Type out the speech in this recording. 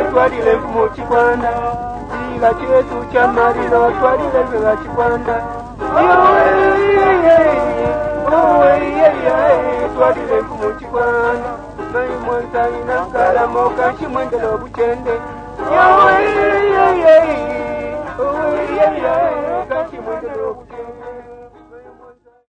twalile mu Kikwanda Ila chetu cha marino twalile vya Kikwanda twalile mu Kikwanda Mai mwanza inakala moka Chimwendelo buchende